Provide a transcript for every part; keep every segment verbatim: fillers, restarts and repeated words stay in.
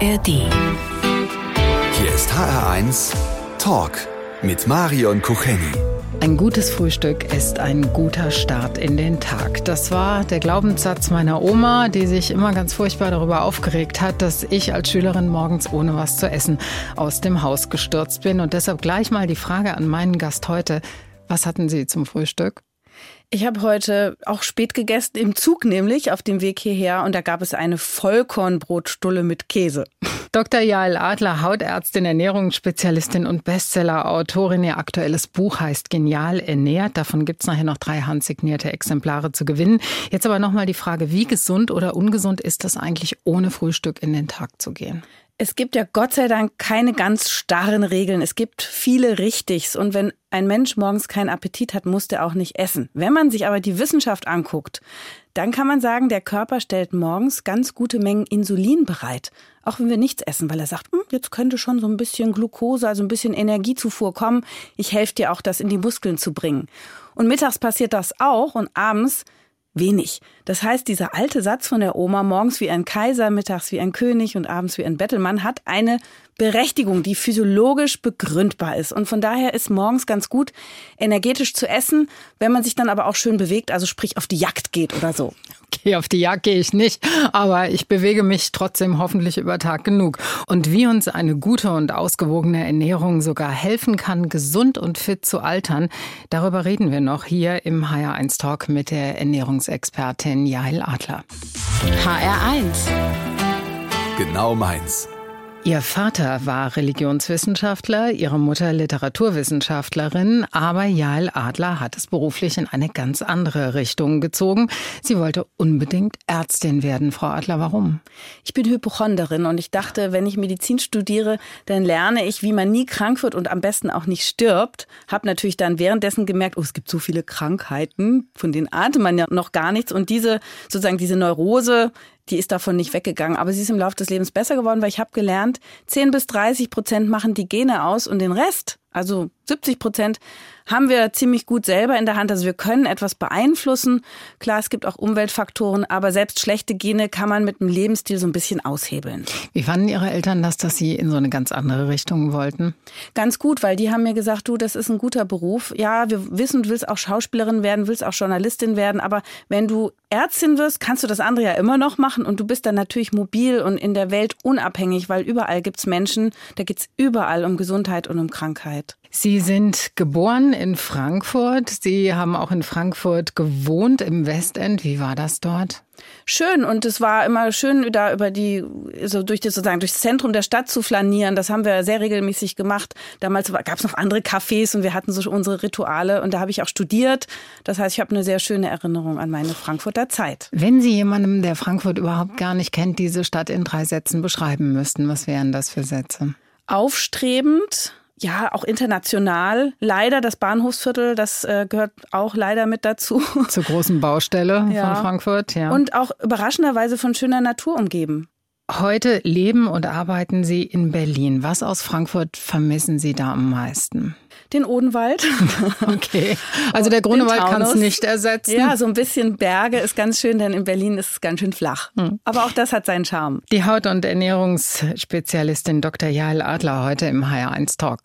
R D. Hier ist H R eins Talk mit Marion Kucheni. Ein gutes Frühstück ist ein guter Start in den Tag. Das war der Glaubenssatz meiner Oma, die sich immer ganz furchtbar darüber aufgeregt hat, dass ich als Schülerin morgens ohne was zu essen aus dem Haus gestürzt bin. Und deshalb gleich mal die Frage an meinen Gast heute. Was hatten Sie zum Frühstück? Ich habe heute auch spät gegessen, im Zug nämlich, auf dem Weg hierher. Und da gab es eine Vollkornbrotstulle mit Käse. Doktor Jael Adler, Hautärztin, Ernährungsspezialistin und Bestseller-Autorin. Ihr aktuelles Buch heißt Genial ernährt. Davon gibt es nachher noch drei handsignierte Exemplare zu gewinnen. Jetzt aber nochmal die Frage, wie gesund oder ungesund ist es eigentlich, ohne Frühstück in den Tag zu gehen? Es gibt ja Gott sei Dank keine ganz starren Regeln. Es gibt viele Richtigs. Und wenn ein Mensch morgens keinen Appetit hat, muss der auch nicht essen. Wenn man sich aber die Wissenschaft anguckt, dann kann man sagen, der Körper stellt morgens ganz gute Mengen Insulin bereit. Auch wenn wir nichts essen, weil er sagt, hm, jetzt könnte schon so ein bisschen Glucose, also ein bisschen Energiezufuhr kommen. Ich helfe dir auch, das in die Muskeln zu bringen. Und mittags passiert das auch und abends wenig. Das heißt, dieser alte Satz von der Oma, morgens wie ein Kaiser, mittags wie ein König und abends wie ein Bettelmann, hat eine Berechtigung, die physiologisch begründbar ist. Und von daher ist morgens ganz gut, energetisch zu essen, wenn man sich dann aber auch schön bewegt, also sprich auf die Jagd geht oder so. Okay, auf die Jagd gehe ich nicht, aber ich bewege mich trotzdem hoffentlich über Tag genug. Und wie uns eine gute und ausgewogene Ernährung sogar helfen kann, gesund und fit zu altern, darüber reden wir noch hier im H R eins Talk mit der Ernährungsexpertin Jael Adler. H R eins. Genau meins. Ihr Vater war Religionswissenschaftler, Ihre Mutter Literaturwissenschaftlerin, aber Jael Adler hat es beruflich in eine ganz andere Richtung gezogen. Sie wollte unbedingt Ärztin werden. Frau Adler, warum? Ich bin Hypochonderin und ich dachte, wenn ich Medizin studiere, dann lerne ich, wie man nie krank wird und am besten auch nicht stirbt. Hab natürlich dann währenddessen gemerkt, oh, es gibt so viele Krankheiten, von denen ahnte man ja noch gar nichts. Und diese, sozusagen diese Neurose, die ist davon nicht weggegangen. Aber sie ist im Laufe des Lebens besser geworden, weil ich habe gelernt, zehn bis dreißig Prozent machen die Gene aus und den Rest, also siebzig Prozent, haben wir ziemlich gut selber in der Hand. Also wir können etwas beeinflussen. Klar, es gibt auch Umweltfaktoren, aber selbst schlechte Gene kann man mit dem Lebensstil so ein bisschen aushebeln. Wie fanden Ihre Eltern das, dass Sie in so eine ganz andere Richtung wollten? Ganz gut, weil die haben mir gesagt, du, das ist ein guter Beruf. Ja, wir wissen, du willst auch Schauspielerin werden, willst auch Journalistin werden, aber wenn du Ärztin wirst, kannst du das andere ja immer noch machen und du bist dann natürlich mobil und in der Welt unabhängig, weil überall gibt's Menschen, da geht's überall um Gesundheit und um Krankheit. Sie sind geboren in Frankfurt. Sie haben auch in Frankfurt gewohnt, im Westend. Wie war das dort? Schön, und es war immer schön, da über die, so durch das sozusagen durchs Zentrum der Stadt zu flanieren. Das haben wir sehr regelmäßig gemacht. Damals gab es noch andere Cafés und wir hatten so unsere Rituale und da habe ich auch studiert. Das heißt, ich habe eine sehr schöne Erinnerung an meine Frankfurter Zeit. Wenn Sie jemandem, der Frankfurt überhaupt gar nicht kennt, diese Stadt in drei Sätzen beschreiben müssten, was wären das für Sätze? Aufstrebend. Ja, auch international. Leider das Bahnhofsviertel, das äh, gehört auch leider mit dazu. Zur großen Baustelle ja. von Frankfurt, ja. Und auch überraschenderweise von schöner Natur umgeben. Heute leben und arbeiten Sie in Berlin. Was aus Frankfurt vermissen Sie da am meisten? Den Odenwald. Okay, also der Grunewald kann es nicht ersetzen. Ja, so ein bisschen Berge ist ganz schön, denn in Berlin ist es ganz schön flach. Hm. Aber auch das hat seinen Charme. Die Haut- und Ernährungsspezialistin Doktor Jael Adler heute im H R eins Talk.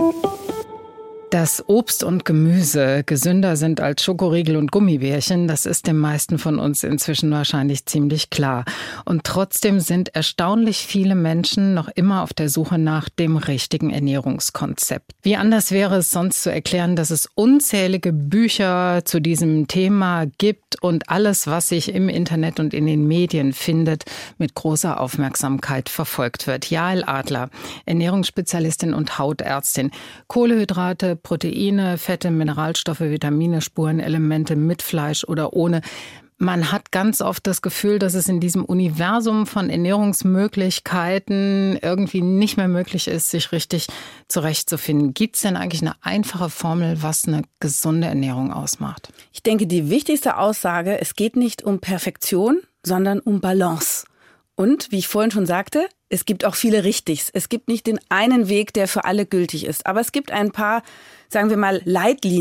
Dass Obst und Gemüse gesünder sind als Schokoriegel und Gummibärchen, das ist den meisten von uns inzwischen wahrscheinlich ziemlich klar. Und trotzdem sind erstaunlich viele Menschen noch immer auf der Suche nach dem richtigen Ernährungskonzept. Wie anders wäre es sonst zu erklären, dass es unzählige Bücher zu diesem Thema gibt und alles, was sich im Internet und in den Medien findet, mit großer Aufmerksamkeit verfolgt wird. Jael Adler, Ernährungsspezialistin und Hautärztin. Kohlenhydrate, Proteine, Fette, Mineralstoffe, Vitamine, Spurenelemente mit Fleisch oder ohne. Man hat ganz oft das Gefühl, dass es in diesem Universum von Ernährungsmöglichkeiten irgendwie nicht mehr möglich ist, sich richtig zurechtzufinden. Gibt es denn eigentlich eine einfache Formel, was eine gesunde Ernährung ausmacht? Ich denke, die wichtigste Aussage, es geht nicht um Perfektion, sondern um Balance. Und, wie ich vorhin schon sagte, es gibt auch viele Richtigs. Es gibt nicht den einen Weg, der für alle gültig ist. Aber es gibt ein paar, sagen wir mal, Leitlinien.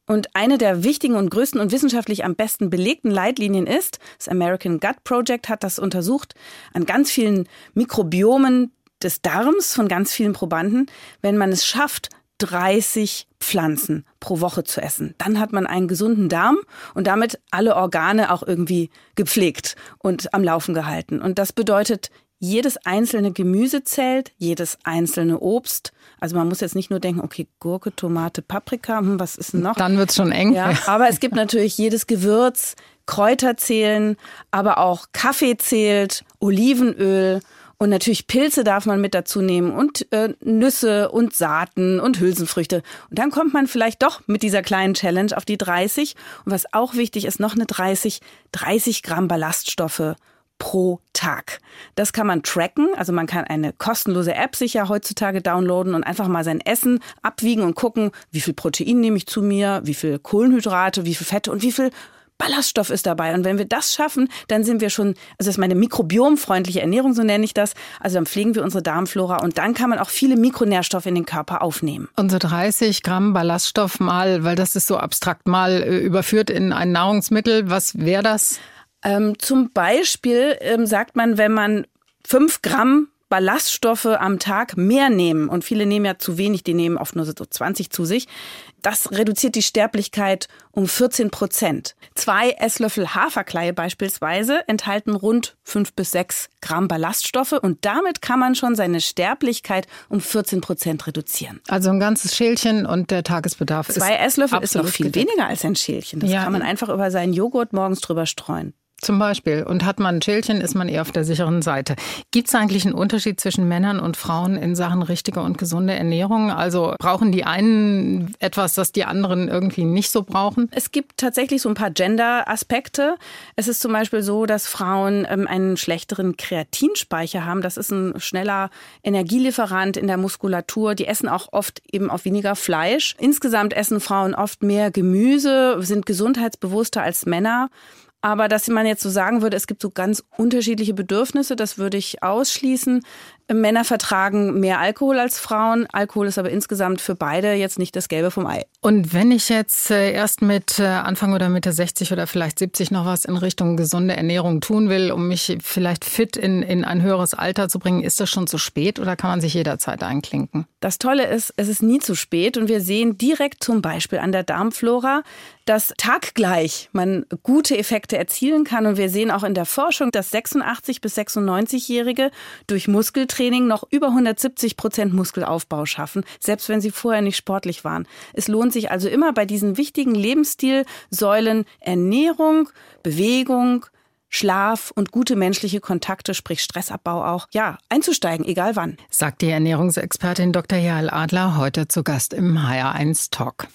Und eine der wichtigen und größten und wissenschaftlich am besten belegten Leitlinien ist, das American Gut Project hat das untersucht, an ganz vielen Mikrobiomen des Darms von ganz vielen Probanden, wenn man es schafft, dreißig Pflanzen pro Woche zu essen. Dann hat man einen gesunden Darm und damit alle Organe auch irgendwie gepflegt und am Laufen gehalten. Und das bedeutet, jedes einzelne Gemüse zählt, jedes einzelne Obst. Also man muss jetzt nicht nur denken, okay, Gurke, Tomate, Paprika, hm, was ist denn noch? Dann wird's schon eng. Ja, aber es gibt natürlich jedes Gewürz, Kräuter zählen, aber auch Kaffee zählt, Olivenöl. Und natürlich Pilze darf man mit dazu nehmen und äh, Nüsse und Saaten und Hülsenfrüchte. Und dann kommt man vielleicht doch mit dieser kleinen Challenge auf die dreißig. Und was auch wichtig ist, noch eine dreißig, dreißig Gramm Ballaststoffe pro Tag. Das kann man tracken, also man kann eine kostenlose App sich ja heutzutage downloaden und einfach mal sein Essen abwiegen und gucken, wie viel Protein nehme ich zu mir, wie viel Kohlenhydrate, wie viel Fette und wie viel Ballaststoff ist dabei. Und wenn wir das schaffen, dann sind wir schon, also das ist meine mikrobiomfreundliche Ernährung, so nenne ich das. Also dann pflegen wir unsere Darmflora und dann kann man auch viele Mikronährstoffe in den Körper aufnehmen. Unsere dreißig Gramm Ballaststoff mal, weil das ist so abstrakt, mal äh, überführt in ein Nahrungsmittel. Was wäre das? Ähm, zum Beispiel ähm, sagt man, wenn man fünf Gramm Ballaststoffe am Tag mehr nehmen, und viele nehmen ja zu wenig, die nehmen oft nur so zwanzig zu sich, das reduziert die Sterblichkeit um vierzehn Prozent. Zwei Esslöffel Haferkleie beispielsweise enthalten rund fünf bis sechs Gramm Ballaststoffe und damit kann man schon seine Sterblichkeit um vierzehn Prozent reduzieren. Also ein ganzes Schälchen und der Tagesbedarf ist Zwei Esslöffel ist noch viel gedeckt. weniger als ein Schälchen. Das Ja. kann man einfach über seinen Joghurt morgens drüber streuen. Zum Beispiel. Und hat man ein Schälchen, ist man eher auf der sicheren Seite. Gibt es eigentlich einen Unterschied zwischen Männern und Frauen in Sachen richtige und gesunde Ernährung? Also brauchen die einen etwas, das die anderen irgendwie nicht so brauchen? Es gibt tatsächlich so ein paar Gender-Aspekte. Es ist zum Beispiel so, dass Frauen ähm, einen schlechteren Kreatinspeicher haben. Das ist ein schneller Energielieferant in der Muskulatur. Die essen auch oft eben auch weniger Fleisch. Insgesamt essen Frauen oft mehr Gemüse, sind gesundheitsbewusster als Männer. Aber dass man jetzt so sagen würde, es gibt so ganz unterschiedliche Bedürfnisse, das würde ich ausschließen. Männer vertragen mehr Alkohol als Frauen. Alkohol ist aber insgesamt für beide jetzt nicht das Gelbe vom Ei. Und wenn ich jetzt erst mit Anfang oder Mitte sechzig oder vielleicht siebzig noch was in Richtung gesunde Ernährung tun will, um mich vielleicht fit in, in ein höheres Alter zu bringen, ist das schon zu spät oder kann man sich jederzeit einklinken? Das Tolle ist, es ist nie zu spät und wir sehen direkt zum Beispiel an der Darmflora, dass taggleich man gute Effekte erzielen kann. Und wir sehen auch in der Forschung, dass sechsundachtzig- bis sechsundneunzigjährige durch Muskeltraining noch über hundertsiebzig Prozent Muskelaufbau schaffen, selbst wenn sie vorher nicht sportlich waren. Es lohnt sich also immer bei diesen wichtigen Lebensstilsäulen Ernährung, Bewegung, Schlaf und gute menschliche Kontakte, sprich Stressabbau auch, ja, einzusteigen, egal wann. Sagt die Ernährungsexpertin Doktor Jael Adler, heute zu Gast im H R eins Talk.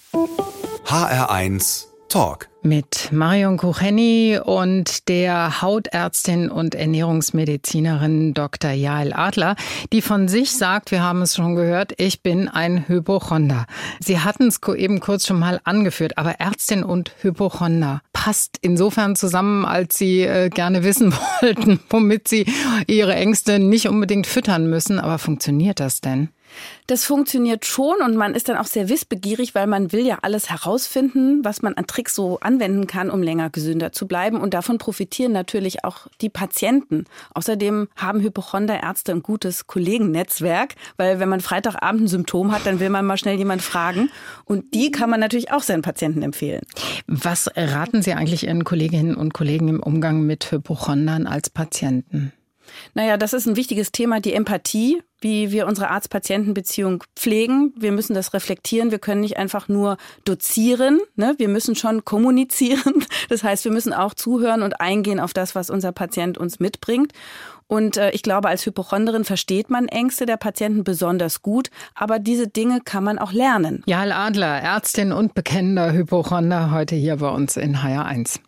H R eins Talk. Mit Marion Kucheni und der Hautärztin und Ernährungsmedizinerin Doktor Jael Adler, die von sich sagt, wir haben es schon gehört, ich bin ein Hypochonder. Sie hatten es eben kurz schon mal angeführt, aber Ärztin und Hypochonder passt insofern zusammen, als Sie äh, gerne wissen wollten, womit Sie Ihre Ängste nicht unbedingt füttern müssen. Aber funktioniert das denn? Das funktioniert schon und man ist dann auch sehr wissbegierig, weil man will ja alles herausfinden, was man an Tricks so anwenden kann, um länger gesünder zu bleiben. Und davon profitieren natürlich auch die Patienten. Außerdem haben Hypochonderärzte ein gutes Kollegennetzwerk, weil wenn man Freitagabend ein Symptom hat, dann will man mal schnell jemand fragen. Und die kann man natürlich auch seinen Patienten empfehlen. Was raten Sie eigentlich Ihren Kolleginnen und Kollegen im Umgang mit Hypochondern als Patienten? Naja, das ist ein wichtiges Thema, die Empathie, wie wir unsere Arzt-Patienten-Beziehung pflegen. Wir müssen das reflektieren. Wir können nicht einfach nur dozieren, ne? Wir müssen schon kommunizieren. Das heißt, wir müssen auch zuhören und eingehen auf das, was unser Patient uns mitbringt. Und äh, ich glaube, als Hypochonderin versteht man Ängste der Patienten besonders gut. Aber diese Dinge kann man auch lernen. Jael Adler, Ärztin und bekennender Hypochonder, heute hier bei uns in H R eins.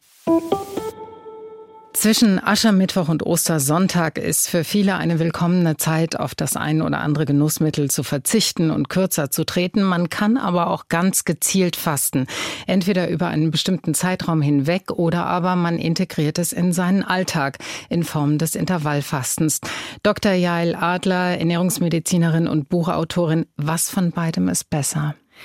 Zwischen Aschermittwoch und Ostersonntag ist für viele eine willkommene Zeit, auf das ein oder andere Genussmittel zu verzichten und kürzer zu treten. Man kann aber auch ganz gezielt fasten. Entweder über einen bestimmten Zeitraum hinweg oder aber man integriert es in seinen Alltag in Form des Intervallfastens. Doktor Jael Adler, Ernährungsmedizinerin und Buchautorin, was von beidem ist besser?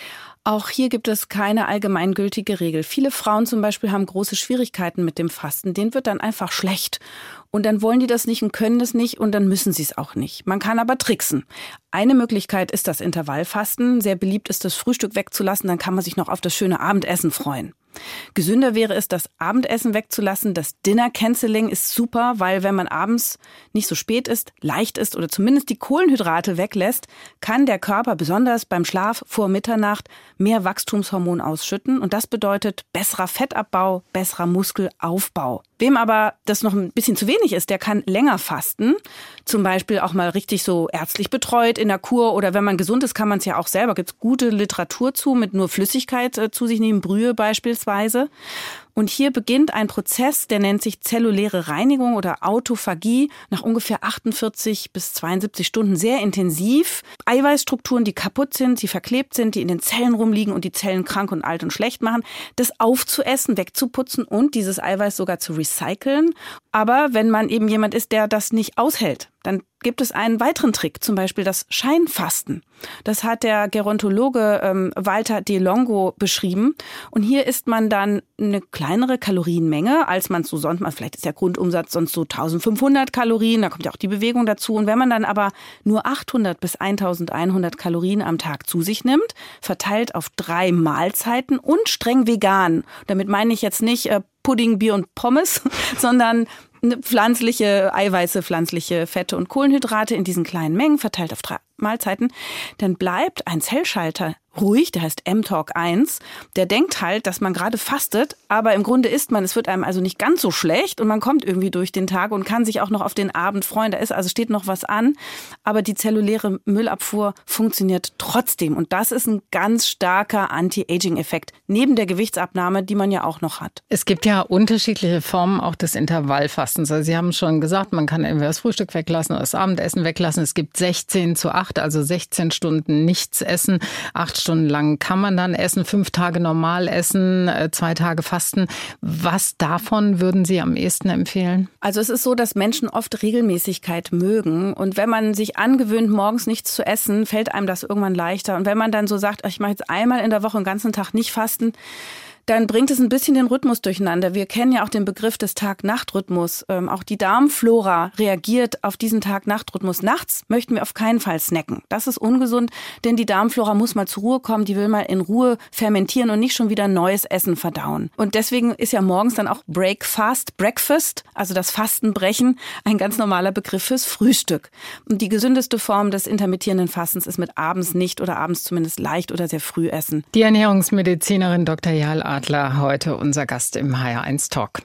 Auch hier gibt es keine allgemeingültige Regel. Viele Frauen zum Beispiel haben große Schwierigkeiten mit dem Fasten. Denen wird dann einfach schlecht. Und dann wollen die das nicht und können das nicht und dann müssen sie es auch nicht. Man kann aber tricksen. Eine Möglichkeit ist das Intervallfasten. Sehr beliebt ist das Frühstück wegzulassen, dann kann man sich noch auf das schöne Abendessen freuen. Gesünder wäre es, das Abendessen wegzulassen. Das Dinner Canceling ist super, weil wenn man abends nicht so spät ist, leicht ist oder zumindest die Kohlenhydrate weglässt, kann der Körper besonders beim Schlaf vor Mitternacht mehr Wachstumshormon ausschütten. Und das bedeutet besserer Fettabbau, besserer Muskelaufbau. Wem aber das noch ein bisschen zu wenig ist, der kann länger fasten. Zum Beispiel auch mal richtig so ärztlich betreut in der Kur oder wenn man gesund ist, kann man es ja auch selber. Gibt es gute Literatur zu, mit nur Flüssigkeit äh, zu sich nehmen, Brühe beispielsweise. Und hier beginnt ein Prozess, der nennt sich zelluläre Reinigung oder Autophagie, nach ungefähr achtundvierzig bis zweiundsiebzig Stunden sehr intensiv. Eiweißstrukturen, die kaputt sind, die verklebt sind, die in den Zellen rumliegen und die Zellen krank und alt und schlecht machen, das aufzuessen, wegzuputzen und dieses Eiweiß sogar zu recyceln. Aber wenn man eben jemand ist, der das nicht aushält, dann gibt es einen weiteren Trick, zum Beispiel das Scheinfasten. Das hat der Gerontologe ähm, Walter De Longo beschrieben. Und hier isst man dann eine kleinere Kalorienmenge, als man so sonst mal, vielleicht ist der Grundumsatz sonst so eintausendfünfhundert Kalorien, da kommt ja auch die Bewegung dazu. Und wenn man dann aber nur achthundert bis eintausendeinhundert Kalorien am Tag zu sich nimmt, verteilt auf drei Mahlzeiten und streng vegan. Damit meine ich jetzt nicht äh, Pudding, Bier und Pommes, sondern pflanzliche Eiweiße, pflanzliche Fette und Kohlenhydrate in diesen kleinen Mengen verteilt auf drei Mahlzeiten, dann bleibt ein Zellschalter ruhig, der heißt M T O R C eins, der denkt halt, dass man gerade fastet, aber im Grunde isst man, es wird einem also nicht ganz so schlecht und man kommt irgendwie durch den Tag und kann sich auch noch auf den Abend freuen, da ist also steht noch was an, aber die zelluläre Müllabfuhr funktioniert trotzdem und das ist ein ganz starker Anti-Aging-Effekt, neben der Gewichtsabnahme, die man ja auch noch hat. Es gibt ja unterschiedliche Formen auch des Intervallfastens. Also Sie haben schon gesagt, man kann entweder das Frühstück weglassen oder das Abendessen weglassen. Es gibt sechzehn zu acht, also sechzehn Stunden nichts essen, acht Stunden lang kann man dann essen, fünf Tage normal essen, zwei Tage fasten. Was davon würden Sie am ehesten empfehlen? Also es ist so, dass Menschen oft Regelmäßigkeit mögen und wenn man sich angewöhnt, morgens nichts zu essen, fällt einem das irgendwann leichter. Und wenn man dann so sagt, ich mache jetzt einmal in der Woche den ganzen Tag nicht fasten, dann bringt es ein bisschen den Rhythmus durcheinander. Wir kennen ja auch den Begriff des Tag-Nacht-Rhythmus. Ähm, auch die Darmflora reagiert auf diesen Tag-Nacht-Rhythmus. Nachts möchten wir auf keinen Fall snacken. Das ist ungesund, denn die Darmflora muss mal zur Ruhe kommen. Die will mal in Ruhe fermentieren und nicht schon wieder neues Essen verdauen. Und deswegen ist ja morgens dann auch Breakfast, Breakfast, also das Fastenbrechen, ein ganz normaler Begriff fürs Frühstück. Und die gesündeste Form des intermittierenden Fastens ist mit abends nicht oder abends zumindest leicht oder sehr früh essen. Die Ernährungsmedizinerin Doktor Jael Adler, heute unser Gast im H R eins Talk.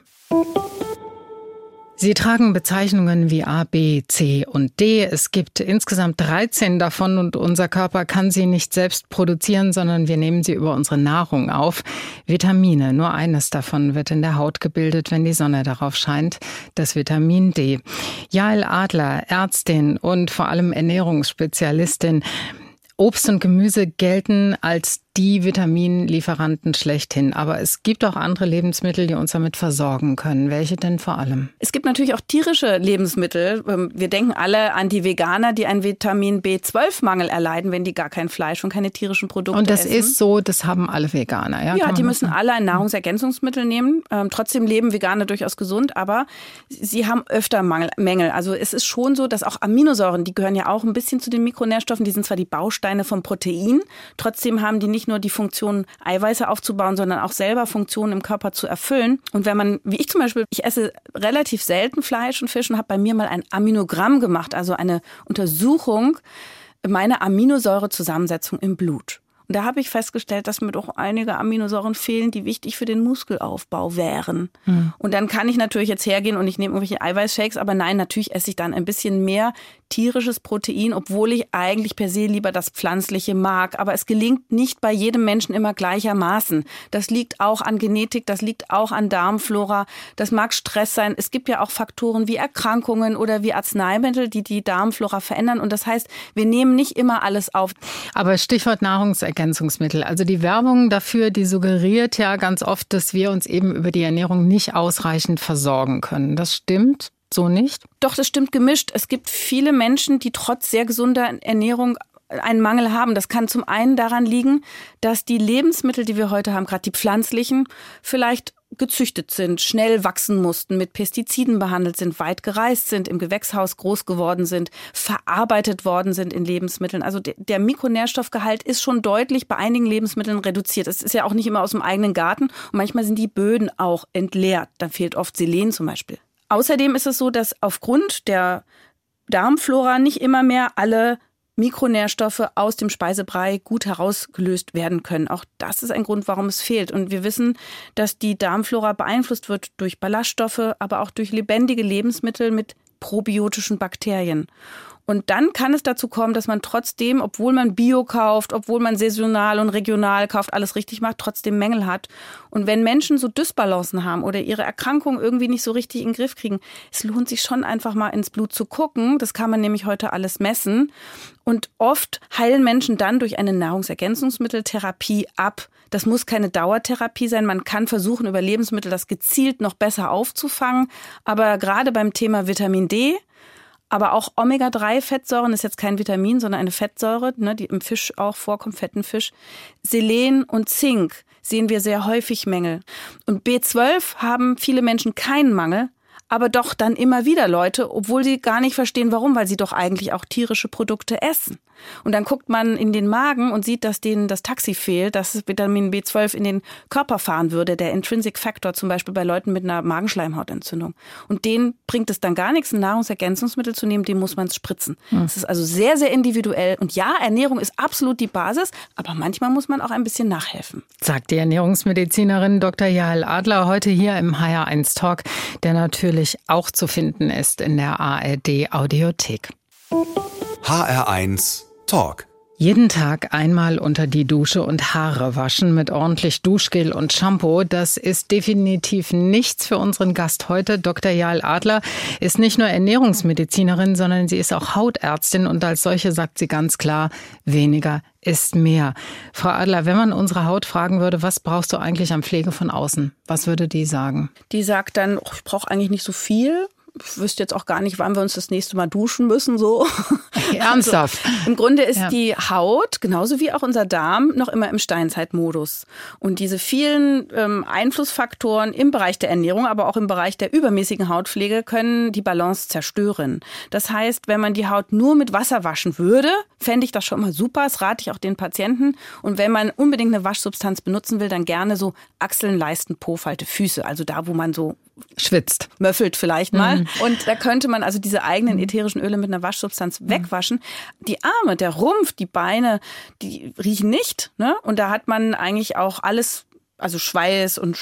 Sie tragen Bezeichnungen wie A, B, C und D. Es gibt insgesamt dreizehn davon und unser Körper kann sie nicht selbst produzieren, sondern wir nehmen sie über unsere Nahrung auf. Vitamine, nur eines davon wird in der Haut gebildet, wenn die Sonne darauf scheint, das Vitamin D. Jael Adler, Ärztin und vor allem Ernährungsspezialistin. Obst und Gemüse gelten als die Vitaminlieferanten schlechthin. Aber es gibt auch andere Lebensmittel, die uns damit versorgen können. Welche denn vor allem? Es gibt natürlich auch tierische Lebensmittel. Wir denken alle an die Veganer, die einen Vitamin B zwölf Mangel erleiden, wenn die gar kein Fleisch und keine tierischen Produkte essen. Und das essen. Ist so, das haben alle Veganer, ja? Ja, die müssen alle ein Nahrungsergänzungsmittel nehmen. Ähm, trotzdem leben Veganer durchaus gesund, aber sie haben öfter Mangel, Mängel. Also es ist schon so, dass auch Aminosäuren, die gehören ja auch ein bisschen zu den Mikronährstoffen, die sind zwar die Bausteine vom Protein, trotzdem haben die nicht nur die Funktion, Eiweiße aufzubauen, sondern auch selber Funktionen im Körper zu erfüllen. Und wenn man, wie ich zum Beispiel, ich esse relativ selten Fleisch und Fisch und habe bei mir mal ein Aminogramm gemacht, also eine Untersuchung meiner Aminosäurezusammensetzung im Blut. Und da habe ich festgestellt, dass mir doch einige Aminosäuren fehlen, die wichtig für den Muskelaufbau wären. Mhm. Und dann kann ich natürlich jetzt hergehen und ich nehme irgendwelche Eiweißshakes, aber nein, natürlich esse ich dann ein bisschen mehr tierisches Protein, obwohl ich eigentlich per se lieber das Pflanzliche mag. Aber es gelingt nicht bei jedem Menschen immer gleichermaßen. Das liegt auch an Genetik, das liegt auch an Darmflora. Das mag Stress sein. Es gibt ja auch Faktoren wie Erkrankungen oder wie Arzneimittel, die die Darmflora verändern. Und das heißt, wir nehmen nicht immer alles auf. Aber Stichwort Nahrungsergänzungsmittel. Also die Werbung dafür, die suggeriert ja ganz oft, dass wir uns eben über die Ernährung nicht ausreichend versorgen können. Das stimmt so nicht? Doch, das stimmt gemischt. Es gibt viele Menschen, die trotz sehr gesunder Ernährung einen Mangel haben. Das kann zum einen daran liegen, dass die Lebensmittel, die wir heute haben, gerade die pflanzlichen, vielleicht gezüchtet sind, schnell wachsen mussten, mit Pestiziden behandelt sind, weit gereist sind, im Gewächshaus groß geworden sind, verarbeitet worden sind in Lebensmitteln. Also der Mikronährstoffgehalt ist schon deutlich bei einigen Lebensmitteln reduziert. Es ist ja auch nicht immer aus dem eigenen Garten und manchmal sind die Böden auch entleert. Dann fehlt oft Selen zum Beispiel. Außerdem ist es so, dass aufgrund der Darmflora nicht immer mehr alle Mikronährstoffe aus dem Speisebrei gut herausgelöst werden können. Auch das ist ein Grund, warum es fehlt. Und wir wissen, dass die Darmflora beeinflusst wird durch Ballaststoffe, aber auch durch lebendige Lebensmittel mit probiotischen Bakterien. Und dann kann es dazu kommen, dass man trotzdem, obwohl man Bio kauft, obwohl man saisonal und regional kauft, alles richtig macht, trotzdem Mängel hat. Und wenn Menschen so Dysbalancen haben oder ihre Erkrankung irgendwie nicht so richtig in den Griff kriegen, es lohnt sich schon einfach mal ins Blut zu gucken. Das kann man nämlich heute alles messen. Und oft heilen Menschen dann durch eine Nahrungsergänzungsmitteltherapie ab. Das muss keine Dauertherapie sein. Man kann versuchen, über Lebensmittel das gezielt noch besser aufzufangen. Aber gerade beim Thema Vitamin D, aber auch Omega drei Fettsäuren ist jetzt kein Vitamin, sondern eine Fettsäure, ne, die im Fisch auch vorkommt, fetten Fisch. Selen und Zink sehen wir sehr häufig Mängel. Und B zwölf haben viele Menschen keinen Mangel, aber doch dann immer wieder Leute, obwohl sie gar nicht verstehen, warum, weil sie doch eigentlich auch tierische Produkte essen. Und dann guckt man in den Magen und sieht, dass denen das Taxi fehlt, dass Vitamin B zwölf in den Körper fahren würde, der Intrinsic Factor zum Beispiel bei Leuten mit einer Magenschleimhautentzündung. Und denen bringt es dann gar nichts, ein Nahrungsergänzungsmittel zu nehmen, dem muss man es spritzen. Es ist also sehr, sehr individuell. Und ja, Ernährung ist absolut die Basis, aber manchmal muss man auch ein bisschen nachhelfen. Sagt die Ernährungsmedizinerin Doktor Jael Adler heute hier im H R eins Talk, der natürlich auch zu finden ist in der A R D Audiothek. H R eins Talk. Jeden Tag einmal unter die Dusche und Haare waschen mit ordentlich Duschgel und Shampoo. Das ist definitiv nichts für unseren Gast heute. Doktor Jael Adler ist nicht nur Ernährungsmedizinerin, sondern sie ist auch Hautärztin und als solche sagt sie ganz klar, weniger ist mehr. Frau Adler, wenn man unsere Haut fragen würde, was brauchst du eigentlich an Pflege von außen? Was würde die sagen? Die sagt dann, oh, ich brauche eigentlich nicht so viel. Ich wüsste jetzt auch gar nicht, wann wir uns das nächste Mal duschen müssen, so. Ernsthaft? Also, im Grunde ist ja. die Haut, genauso wie auch unser Darm, noch immer im Steinzeitmodus. Und diese vielen ähm, Einflussfaktoren im Bereich der Ernährung, aber auch im Bereich der übermäßigen Hautpflege können die Balance zerstören. Das heißt, wenn man die Haut nur mit Wasser waschen würde, fände ich das schon mal super. Das rate ich auch den Patienten. Und wenn man unbedingt eine Waschsubstanz benutzen will, dann gerne so Achseln, Leisten, Po, Falte, Füße. Also da, wo man so schwitzt. Möffelt vielleicht mal. Mhm. Und da könnte man also diese eigenen ätherischen Öle mit einer Waschsubstanz mhm. wegwaschen. Die Arme, der Rumpf, die Beine, die riechen nicht. Ne? Und da hat man eigentlich auch alles, also Schweiß und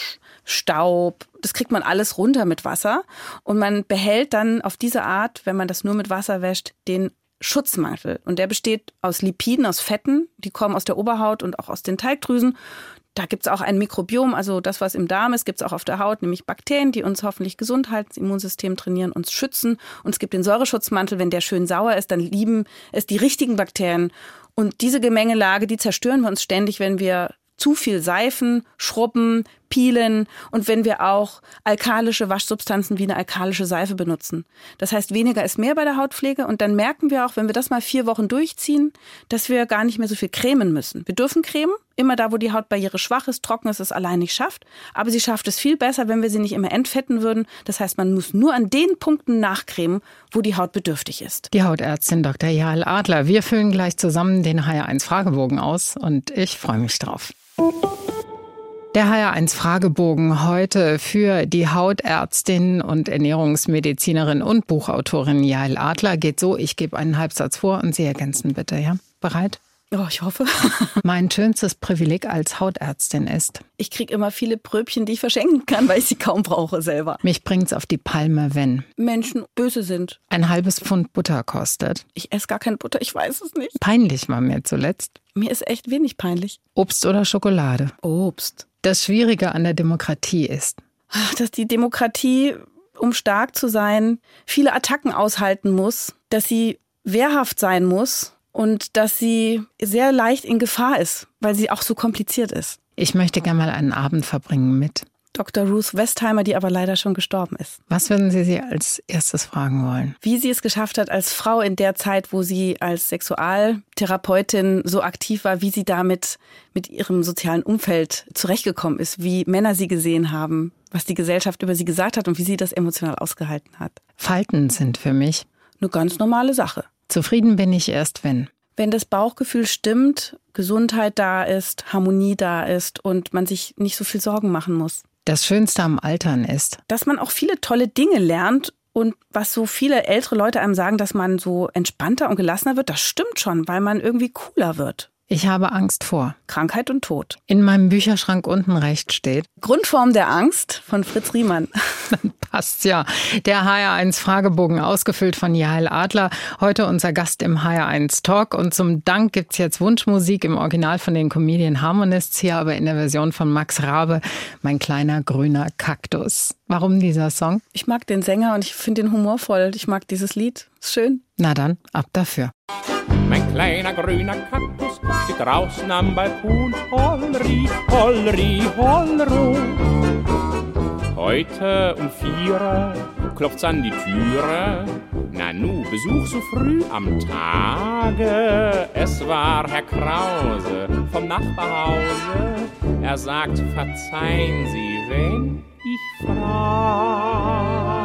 Staub, das kriegt man alles runter mit Wasser. Und man behält dann auf diese Art, wenn man das nur mit Wasser wäscht, den Schutzmantel. Und der besteht aus Lipiden, aus Fetten, die kommen aus der Oberhaut und auch aus den Talgdrüsen. Da gibt's auch ein Mikrobiom, also das, was im Darm ist, gibt's auch auf der Haut, nämlich Bakterien, die uns hoffentlich gesund halten, das Immunsystem trainieren, uns schützen. Und es gibt den Säureschutzmantel, wenn der schön sauer ist, dann lieben es die richtigen Bakterien. Und diese Gemengelage, die zerstören wir uns ständig, wenn wir zu viel Seifen, Schrubben, peelen und wenn wir auch alkalische Waschsubstanzen wie eine alkalische Seife benutzen. Das heißt, weniger ist mehr bei der Hautpflege und dann merken wir auch, wenn wir das mal vier Wochen durchziehen, dass wir gar nicht mehr so viel cremen müssen. Wir dürfen cremen, immer da, wo die Hautbarriere schwach ist, trocken ist, es allein nicht schafft. Aber sie schafft es viel besser, wenn wir sie nicht immer entfetten würden. Das heißt, man muss nur an den Punkten nachcremen, wo die Haut bedürftig ist. Die Hautärztin Doktor Jael Adler. Wir füllen gleich zusammen den H R eins Fragebogen aus und ich freue mich drauf. Der H R eins Fragebogen heute für die Hautärztin und Ernährungsmedizinerin und Buchautorin Jael Adler geht so, ich gebe einen Halbsatz vor und Sie ergänzen bitte, ja? Bereit? Oh, ich hoffe. Mein schönstes Privileg als Hautärztin ist? Ich kriege immer viele Pröbchen, die ich verschenken kann, weil ich sie kaum brauche selber. Mich bringt's auf die Palme, wenn Menschen böse sind. Ein halbes Pfund Butter kostet. Ich esse gar keine Butter, ich weiß es nicht. Peinlich war mir zuletzt. Mir ist echt wenig peinlich. Obst oder Schokolade? Obst. Das Schwierige an der Demokratie ist? Ach, dass die Demokratie, um stark zu sein, viele Attacken aushalten muss, dass sie wehrhaft sein muss und dass sie sehr leicht in Gefahr ist, weil sie auch so kompliziert ist. Ich möchte gerne mal einen Abend verbringen mit Doktor Ruth Westheimer, die aber leider schon gestorben ist. Was würden Sie sie als erstes fragen wollen? Wie sie es geschafft hat als Frau in der Zeit, wo sie als Sexualtherapeutin so aktiv war, wie sie damit mit ihrem sozialen Umfeld zurechtgekommen ist, wie Männer sie gesehen haben, was die Gesellschaft über sie gesagt hat und wie sie das emotional ausgehalten hat. Falten sind für mich eine ganz normale Sache. Zufrieden bin ich erst, wenn... Wenn das Bauchgefühl stimmt, Gesundheit da ist, Harmonie da ist und man sich nicht so viel Sorgen machen muss. Das Schönste am Altern ist, dass man auch viele tolle Dinge lernt und was so viele ältere Leute einem sagen, dass man so entspannter und gelassener wird, das stimmt schon, weil man irgendwie cooler wird. Ich habe Angst vor Krankheit und Tod. In meinem Bücherschrank unten rechts steht Grundform der Angst von Fritz Riemann. Passt ja. Der H R eins Fragebogen ausgefüllt von Jael Adler. Heute unser Gast im H R eins Talk. Und zum Dank gibt's jetzt Wunschmusik im Original von den Comedian Harmonists, hier aber in der Version von Max Rabe, Mein kleiner grüner Kaktus. Warum dieser Song? Ich mag den Sänger und ich finde den humorvoll. Ich mag dieses Lied. Ist schön. Na dann, ab dafür. Mein kleiner grüner Kaktus steht draußen am Balkon. Holleri, holleri, hollero. Heute um vier klopft's an die Türe. Nanu, Besuch so früh am Tage. Es war Herr Krause vom Nachbarhause. Er sagt, verzeihen Sie, wenn ich frage.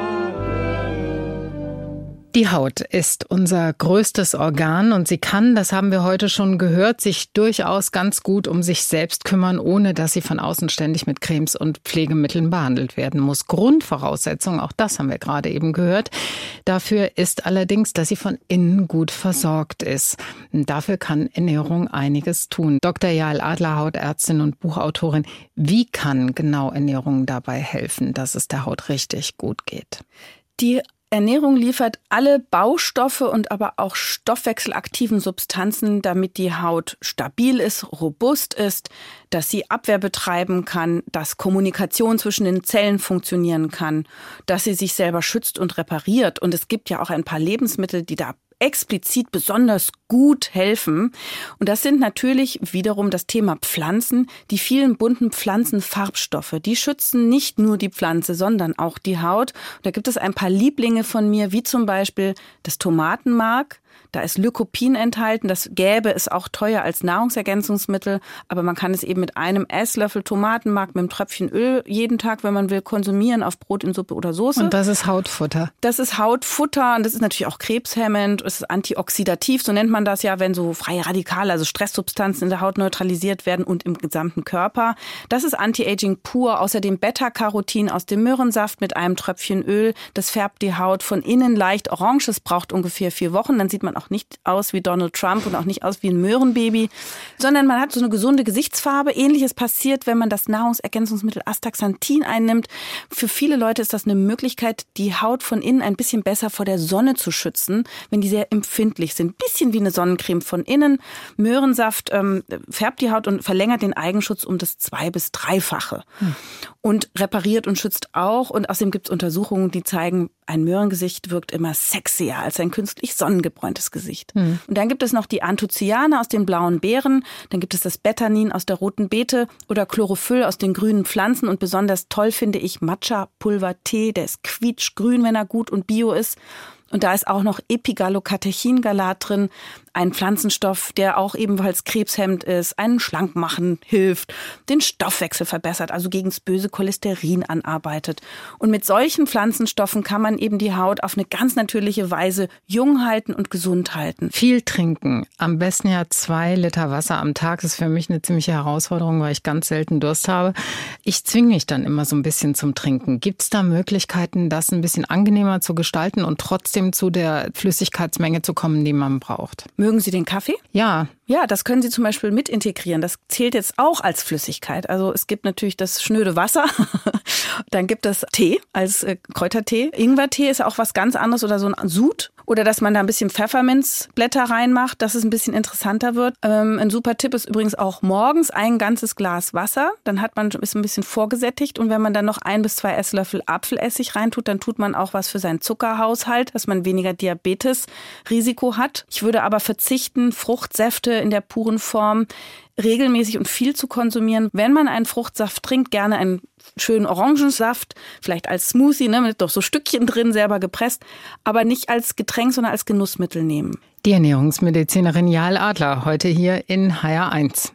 Die Haut ist unser größtes Organ und sie kann, das haben wir heute schon gehört, sich durchaus ganz gut um sich selbst kümmern, ohne dass sie von außen ständig mit Cremes und Pflegemitteln behandelt werden muss. Grundvoraussetzung, auch das haben wir gerade eben gehört, dafür ist allerdings, dass sie von innen gut versorgt ist. Und dafür kann Ernährung einiges tun. Doktor Jael Adler, Hautärztin und Buchautorin, wie kann genau Ernährung dabei helfen, dass es der Haut richtig gut geht? Die Ernährung liefert alle Baustoffe und aber auch stoffwechselaktiven Substanzen, damit die Haut stabil ist, robust ist, dass sie Abwehr betreiben kann, dass Kommunikation zwischen den Zellen funktionieren kann, dass sie sich selber schützt und repariert. Und es gibt ja auch ein paar Lebensmittel, die da explizit besonders gut helfen. Und das sind natürlich wiederum das Thema Pflanzen. Die vielen bunten Pflanzenfarbstoffe, die schützen nicht nur die Pflanze, sondern auch die Haut. Und da gibt es ein paar Lieblinge von mir, wie zum Beispiel das Tomatenmark. Da ist Lycopin enthalten. Das gäbe es auch teuer als Nahrungsergänzungsmittel, aber man kann es eben mit einem Esslöffel Tomatenmark mit einem Tröpfchen Öl jeden Tag, wenn man will, konsumieren auf Brot, in Suppe oder Soße. Und das ist Hautfutter? Das ist Hautfutter und das ist natürlich auch krebshemmend. Es ist antioxidativ, so nennt man das ja, wenn so freie Radikale, also Stresssubstanzen in der Haut neutralisiert werden und im gesamten Körper. Das ist Anti-Aging pur. Außerdem Beta-Carotin aus dem Möhrensaft mit einem Tröpfchen Öl. Das färbt die Haut von innen leicht orange. Es braucht ungefähr vier Wochen. Dann sieht man auch nicht aus wie Donald Trump und auch nicht aus wie ein Möhrenbaby, sondern man hat so eine gesunde Gesichtsfarbe. Ähnliches passiert, wenn man das Nahrungsergänzungsmittel Astaxanthin einnimmt. Für viele Leute ist das eine Möglichkeit, die Haut von innen ein bisschen besser vor der Sonne zu schützen, wenn die sehr empfindlich sind. Bisschen wie eine Sonnencreme von innen. Möhrensaft ähm, färbt die Haut und verlängert den Eigenschutz um das zwei- bis dreifache. Hm. Und repariert und schützt auch. Und außerdem gibt es Untersuchungen, die zeigen, ein Möhrengesicht wirkt immer sexier als ein künstlich sonnengebräuntes Gesicht. Mhm. Und dann gibt es noch die Anthocyane aus den blauen Beeren, dann gibt es das Betanin aus der roten Beete oder Chlorophyll aus den grünen Pflanzen. Und besonders toll finde ich Matcha-Pulver-Tee, der ist quietschgrün, wenn er gut und bio ist. Und da ist auch noch Epigallocatechingalat drin, ein Pflanzenstoff, der auch ebenfalls krebshemmend ist, einen schlank machen hilft, den Stoffwechsel verbessert, also gegen das böse Cholesterin anarbeitet. Und mit solchen Pflanzenstoffen kann man eben die Haut auf eine ganz natürliche Weise jung halten und gesund halten. Viel trinken, am besten ja zwei Liter Wasser am Tag, ist für mich eine ziemliche Herausforderung, weil ich ganz selten Durst habe. Ich zwinge mich dann immer so ein bisschen zum Trinken. Gibt es da Möglichkeiten, das ein bisschen angenehmer zu gestalten und trotzdem zu der Flüssigkeitsmenge zu kommen, die man braucht? Mögen Sie den Kaffee? Ja. Ja, das können Sie zum Beispiel mit integrieren. Das zählt jetzt auch als Flüssigkeit. Also es gibt natürlich das schnöde Wasser. Dann gibt es Tee als äh, Kräutertee. Ingwertee ist auch was ganz anderes oder so ein Sud. Oder dass man da ein bisschen Pfefferminzblätter reinmacht, dass es ein bisschen interessanter wird. Ähm, ein super Tipp ist übrigens auch morgens ein ganzes Glas Wasser. Dann hat man ist ein bisschen vorgesättigt. Und wenn man dann noch ein bis zwei Esslöffel Apfelessig reintut, dann tut man auch was für seinen Zuckerhaushalt, dass man weniger Diabetes-Risiko hat. Ich würde aber verzichten, Fruchtsäfte in der puren Form regelmäßig und viel zu konsumieren. Wenn man einen Fruchtsaft trinkt, gerne einen schönen Orangensaft, vielleicht als Smoothie, ne, mit doch so Stückchen drin, selber gepresst, aber nicht als Getränk, sondern als Genussmittel nehmen. Die Ernährungsmedizinerin Jael Adler, heute hier in H R eins.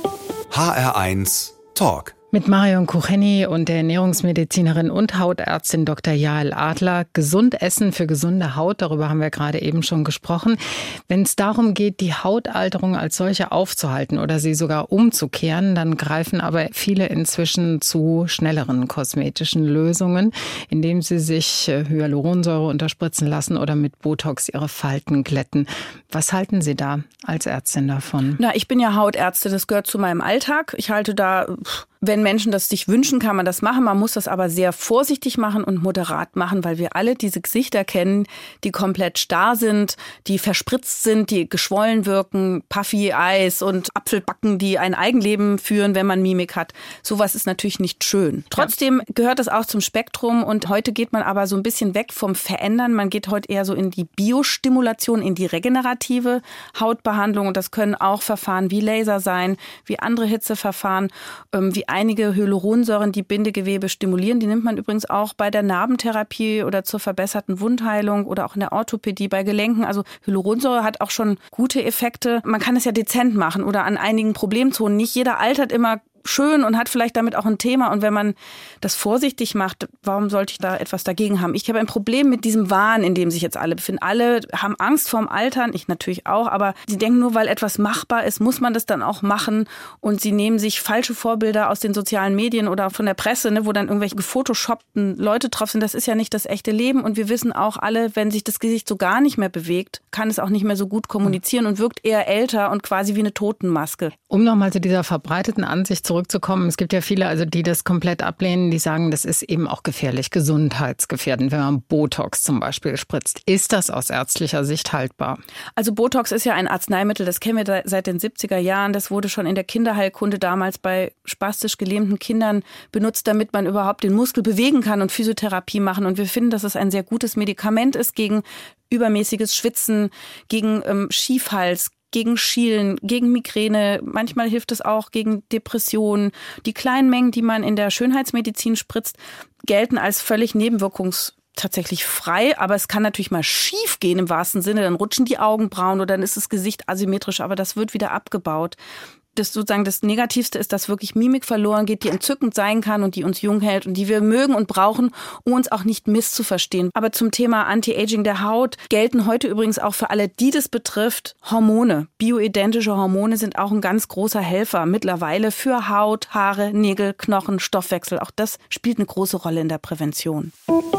H R eins Talk. Mit Marion Kucheni und der Ernährungsmedizinerin und Hautärztin Doktor Jael Adler. Gesund essen für gesunde Haut, darüber haben wir gerade eben schon gesprochen. Wenn es darum geht, die Hautalterung als solche aufzuhalten oder sie sogar umzukehren, dann greifen aber viele inzwischen zu schnelleren kosmetischen Lösungen, indem sie sich Hyaluronsäure unterspritzen lassen oder mit Botox ihre Falten glätten. Was halten Sie da als Ärztin davon? Na, ich bin ja Hautärztin, das gehört zu meinem Alltag. Ich halte da... Wenn Menschen das sich wünschen, kann man das machen. Man muss das aber sehr vorsichtig machen und moderat machen, weil wir alle diese Gesichter kennen, die komplett starr sind, die verspritzt sind, die geschwollen wirken, Puffy Eyes und Apfelbacken, die ein Eigenleben führen, wenn man Mimik hat. Sowas ist natürlich nicht schön. Trotzdem gehört das auch zum Spektrum und heute geht man aber so ein bisschen weg vom Verändern. Man geht heute eher so in die Biostimulation, in die regenerative Hautbehandlung und das können auch Verfahren wie Laser sein, wie andere Hitzeverfahren, wie einige Hyaluronsäuren, die Bindegewebe stimulieren. Die nimmt man übrigens auch bei der Narbentherapie oder zur verbesserten Wundheilung oder auch in der Orthopädie bei Gelenken. Also Hyaluronsäure hat auch schon gute Effekte. Man kann es ja dezent machen oder an einigen Problemzonen. Nicht jeder altert immer schön und hat vielleicht damit auch ein Thema. Und wenn man das vorsichtig macht, warum sollte ich da etwas dagegen haben? Ich habe ein Problem mit diesem Wahn, in dem sich jetzt alle befinden. Alle haben Angst vorm Altern, ich natürlich auch, aber sie denken nur, weil etwas machbar ist, muss man das dann auch machen. Und sie nehmen sich falsche Vorbilder aus den sozialen Medien oder von der Presse, ne, wo dann irgendwelche gefotoshoppten Leute drauf sind. Das ist ja nicht das echte Leben. Und wir wissen auch alle, wenn sich das Gesicht so gar nicht mehr bewegt, kann es auch nicht mehr so gut kommunizieren und wirkt eher älter und quasi wie eine Totenmaske. Um nochmal zu dieser verbreiteten Ansicht zurückzukommen, es gibt ja viele, also die das komplett ablehnen, die sagen, das ist eben auch gefährlich, gesundheitsgefährdend, wenn man Botox zum Beispiel spritzt. Ist das aus ärztlicher Sicht haltbar? Also Botox ist ja ein Arzneimittel, das kennen wir seit den siebziger Jahren. Das wurde schon in der Kinderheilkunde damals bei spastisch gelähmten Kindern benutzt, damit man überhaupt den Muskel bewegen kann und Physiotherapie machen. Und wir finden, dass es ein sehr gutes Medikament ist gegen übermäßiges Schwitzen, gegen ähm, Schiefhals, gegen Schielen, gegen Migräne. Manchmal hilft es auch gegen Depressionen. Die kleinen Mengen, die man in der Schönheitsmedizin spritzt, gelten als völlig nebenwirkungs tatsächlich frei, aber es kann natürlich mal schief gehen im wahrsten Sinne. Dann rutschen die Augenbrauen oder dann ist das Gesicht asymmetrisch, aber das wird wieder abgebaut. Das sozusagen das Negativste ist, dass wirklich Mimik verloren geht, die entzückend sein kann und die uns jung hält und die wir mögen und brauchen, um uns auch nicht misszuverstehen. Aber zum Thema Anti-Aging der Haut gelten heute übrigens auch für alle, die das betrifft, Hormone. Bioidentische Hormone sind auch ein ganz großer Helfer mittlerweile für Haut, Haare, Nägel, Knochen, Stoffwechsel. Auch das spielt eine große Rolle in der Prävention.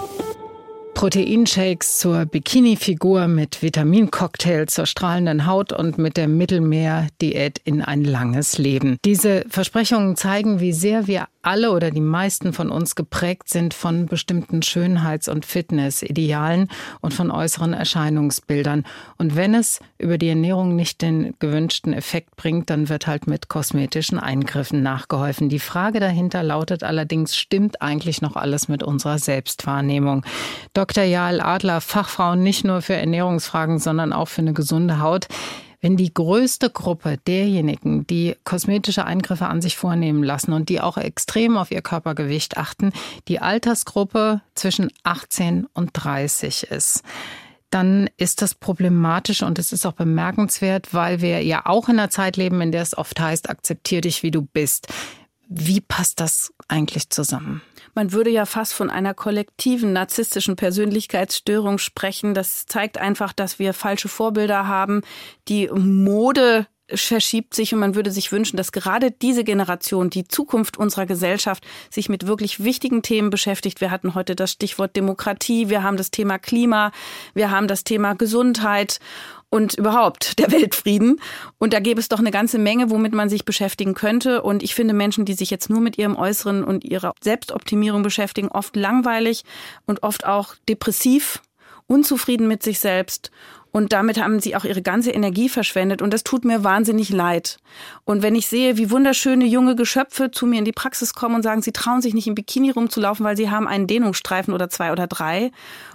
Proteinshakes zur Bikini-Figur mit Vitamincocktail zur strahlenden Haut und mit der Mittelmeer-Diät in ein langes Leben. Diese Versprechungen zeigen, wie sehr wir alle oder die meisten von uns geprägt sind von bestimmten Schönheits- und Fitnessidealen und von äußeren Erscheinungsbildern. Und wenn es über die Ernährung nicht den gewünschten Effekt bringt, dann wird halt mit kosmetischen Eingriffen nachgeholfen. Die Frage dahinter lautet allerdings, stimmt eigentlich noch alles mit unserer Selbstwahrnehmung? Doktor Jael Adler, Fachfrau nicht nur für Ernährungsfragen, sondern auch für eine gesunde Haut. Wenn die größte Gruppe derjenigen, die kosmetische Eingriffe an sich vornehmen lassen und die auch extrem auf ihr Körpergewicht achten, die Altersgruppe zwischen achtzehn und dreißig ist, dann ist das problematisch und es ist auch bemerkenswert, weil wir ja auch in einer Zeit leben, in der es oft heißt, akzeptier dich, wie du bist. Wie passt das eigentlich zusammen? Man würde ja fast von einer kollektiven narzisstischen Persönlichkeitsstörung sprechen. Das zeigt einfach, dass wir falsche Vorbilder haben. Die Mode verschiebt sich und man würde sich wünschen, dass gerade diese Generation, die Zukunft unserer Gesellschaft, sich mit wirklich wichtigen Themen beschäftigt. Wir hatten heute das Stichwort Demokratie, wir haben das Thema Klima, wir haben das Thema Gesundheit und überhaupt der Weltfrieden. Und da gäbe es doch eine ganze Menge, womit man sich beschäftigen könnte. Und ich finde Menschen, die sich jetzt nur mit ihrem Äußeren und ihrer Selbstoptimierung beschäftigen, oft langweilig und oft auch depressiv, unzufrieden mit sich selbst. Und damit haben sie auch ihre ganze Energie verschwendet. Und das tut mir wahnsinnig leid. Und wenn ich sehe, wie wunderschöne junge Geschöpfe zu mir in die Praxis kommen und sagen, sie trauen sich nicht im Bikini rumzulaufen, weil sie haben einen Dehnungsstreifen oder zwei oder drei.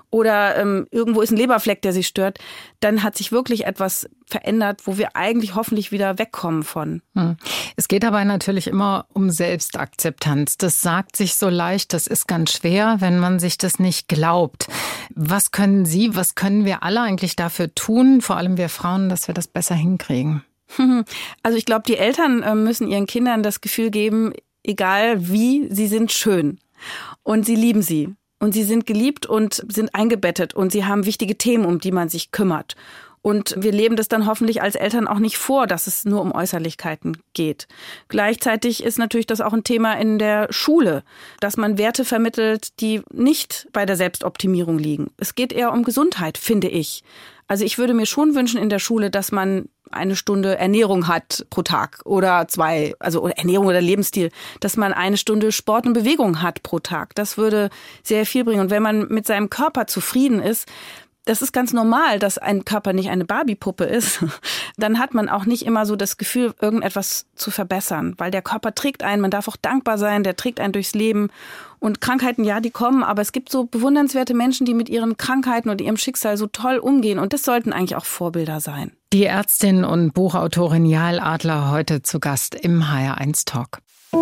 oder ähm, irgendwo ist ein Leberfleck, der sie stört, dann hat sich wirklich etwas verändert, wo wir eigentlich hoffentlich wieder wegkommen von. Es geht dabei natürlich immer um Selbstakzeptanz. Das sagt sich so leicht, das ist ganz schwer, wenn man sich das nicht glaubt. Was können Sie, was können wir alle eigentlich dafür tun, vor allem wir Frauen, dass wir das besser hinkriegen? Also ich glaube, die Eltern müssen ihren Kindern das Gefühl geben, egal wie, sie sind schön und sie lieben sie. Und sie sind geliebt und sind eingebettet und sie haben wichtige Themen, um die man sich kümmert. Und wir leben das dann hoffentlich als Eltern auch nicht vor, dass es nur um Äußerlichkeiten geht. Gleichzeitig ist natürlich das auch ein Thema in der Schule, dass man Werte vermittelt, die nicht bei der Selbstoptimierung liegen. Es geht eher um Gesundheit, finde ich. Also ich würde mir schon wünschen in der Schule, dass man eine Stunde Ernährung hat pro Tag oder zwei, also Ernährung oder Lebensstil, dass man eine Stunde Sport und Bewegung hat pro Tag. Das würde sehr viel bringen. Und wenn man mit seinem Körper zufrieden ist, das ist ganz normal, dass ein Körper nicht eine Barbiepuppe ist, dann hat man auch nicht immer so das Gefühl, irgendetwas zu verbessern, weil der Körper trägt einen, man darf auch dankbar sein, der trägt einen durchs Leben. Und Krankheiten, ja, die kommen, aber es gibt so bewundernswerte Menschen, die mit ihren Krankheiten und ihrem Schicksal so toll umgehen und das sollten eigentlich auch Vorbilder sein. Die Ärztin und Buchautorin Jael Adler heute zu Gast im H R eins Talk.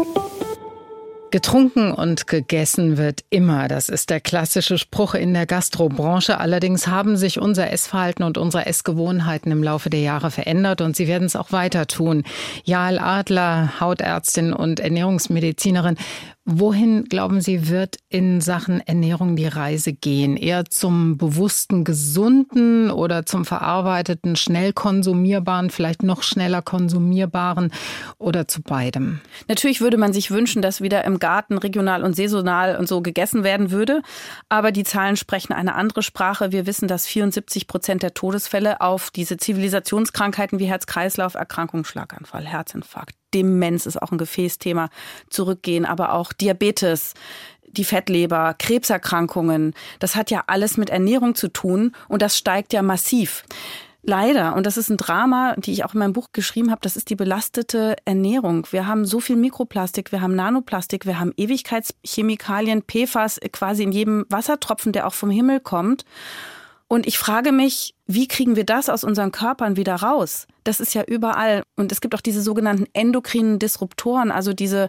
Getrunken und gegessen wird immer. Das ist der klassische Spruch in der Gastrobranche. Allerdings haben sich unser Essverhalten und unsere Essgewohnheiten im Laufe der Jahre verändert und sie werden es auch weiter tun. Jael Adler, Hautärztin und Ernährungsmedizinerin. Wohin, glauben Sie, wird in Sachen Ernährung die Reise gehen? Eher zum bewussten, gesunden oder zum verarbeiteten, schnell konsumierbaren, vielleicht noch schneller konsumierbaren oder zu beidem? Natürlich würde man sich wünschen, dass wieder im Garten regional und saisonal und so gegessen werden würde. Aber die Zahlen sprechen eine andere Sprache. Wir wissen, dass vierundsiebzig Prozent der Todesfälle auf diese Zivilisationskrankheiten wie Herz-Kreislauf-Erkrankung, Schlaganfall, Herzinfarkt, Demenz ist auch ein Gefäßthema, zurückgehen, aber auch Diabetes, die Fettleber, Krebserkrankungen. Das hat ja alles mit Ernährung zu tun und das steigt ja massiv. Leider, und das ist ein Drama, die ich auch in meinem Buch geschrieben habe, das ist die belastete Ernährung. Wir haben so viel Mikroplastik, wir haben Nanoplastik, wir haben Ewigkeitschemikalien, P F A S quasi in jedem Wassertropfen, der auch vom Himmel kommt. Und ich frage mich, wie kriegen wir das aus unseren Körpern wieder raus? Das ist ja überall. Und es gibt auch diese sogenannten endokrinen Disruptoren, also diese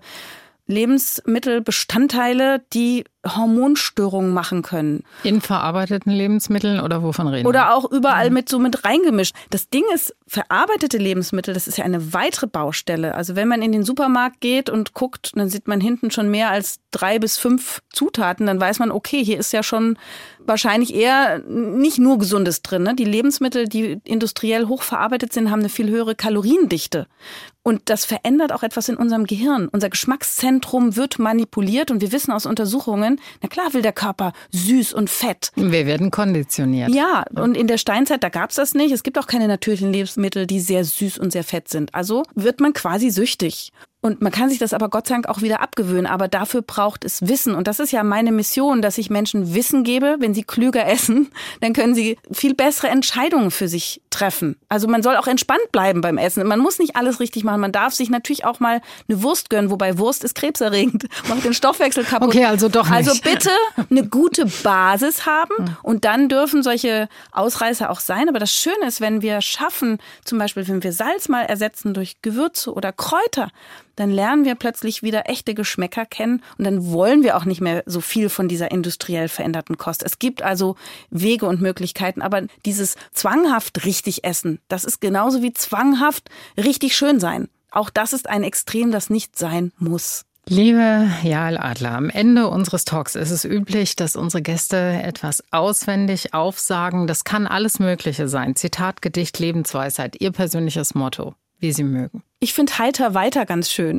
Lebensmittelbestandteile, die Hormonstörungen machen können. In verarbeiteten Lebensmitteln oder wovon reden wir? Oder auch überall mit so mit reingemischt. Das Ding ist, verarbeitete Lebensmittel, das ist ja eine weitere Baustelle. Also wenn man in den Supermarkt geht und guckt, dann sieht man hinten schon mehr als drei bis fünf Zutaten, dann weiß man, okay, hier ist ja schon wahrscheinlich eher nicht nur Gesundes drin. Ne? Die Lebensmittel, die industriell hochverarbeitet sind, haben eine viel höhere Kaloriendichte. Und das verändert auch etwas in unserem Gehirn. Unser Geschmackszentrum wird manipuliert und wir wissen aus Untersuchungen, na klar will der Körper süß und fett. Wir werden konditioniert. Ja, und in der Steinzeit, da gab es das nicht. Es gibt auch keine natürlichen Lebensmittel, die sehr süß und sehr fett sind. Also wird man quasi süchtig. Und man kann sich das aber Gott sei Dank auch wieder abgewöhnen. Aber dafür braucht es Wissen. Und das ist ja meine Mission, dass ich Menschen Wissen gebe. Wenn sie klüger essen, dann können sie viel bessere Entscheidungen für sich treffen. Also man soll auch entspannt bleiben beim Essen. Man muss nicht alles richtig machen. Man darf sich natürlich auch mal eine Wurst gönnen. Wobei Wurst ist krebserregend. Macht den Stoffwechsel kaputt. Okay, also doch nicht. Also bitte eine gute Basis haben. Und dann dürfen solche Ausreißer auch sein. Aber das Schöne ist, wenn wir schaffen, zum Beispiel wenn wir Salz mal ersetzen durch Gewürze oder Kräuter, dann lernen wir plötzlich wieder echte Geschmäcker kennen und dann wollen wir auch nicht mehr so viel von dieser industriell veränderten Kost. Es gibt also Wege und Möglichkeiten, aber dieses zwanghaft richtig essen, das ist genauso wie zwanghaft richtig schön sein. Auch das ist ein Extrem, das nicht sein muss. Liebe Jael Adler, am Ende unseres Talks ist es üblich, dass unsere Gäste etwas auswendig aufsagen. Das kann alles Mögliche sein. Zitat, Gedicht, Lebensweisheit, Ihr persönliches Motto, wie Sie mögen. Ich finde heiter weiter ganz schön.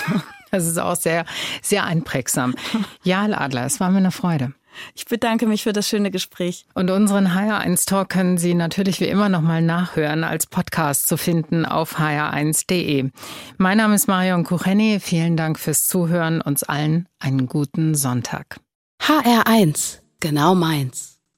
Das ist auch sehr, sehr einprägsam. Jael Adler, es war mir eine Freude. Ich bedanke mich für das schöne Gespräch. Und unseren H R eins Talk können Sie natürlich wie immer nochmal nachhören, als Podcast zu finden auf h r eins punkt d e. Mein Name ist Marion Kucheni. Vielen Dank fürs Zuhören. Uns allen einen guten Sonntag. H R eins, genau meins.